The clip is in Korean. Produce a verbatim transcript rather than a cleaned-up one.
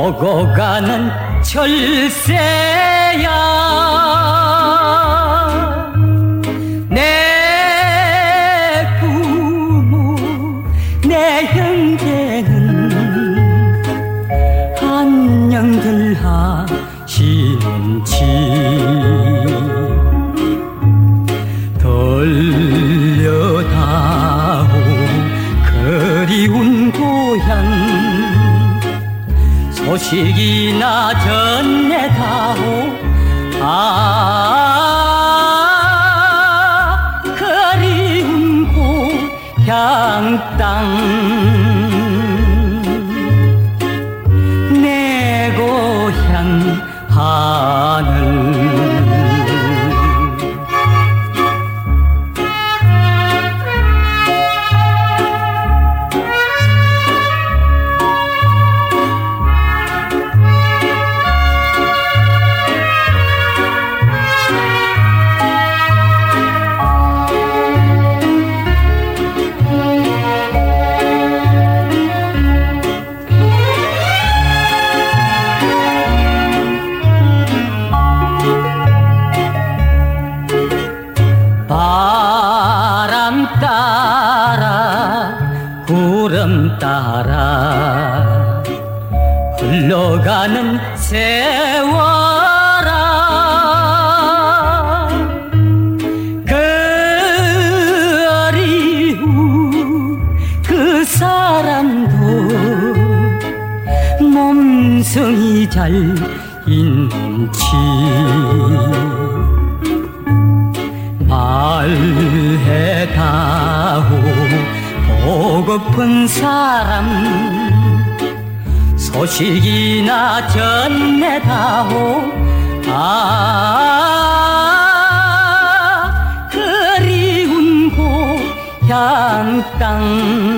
오고 가는 철새야. 내 부모 내 형제는 안녕들 하시는지 돌려다오 그리운 고향 소식이나 전해다오. 아 그리운 고향 땅 내 고향 하늘. 바람 따라 구름 따라 흘러가는 세월아. 그 어리운 그 사람도 몸성이 잘 있는지 말해다오. 보고픈 사람 소식이나 전해다오. 아 그리운 고향 땅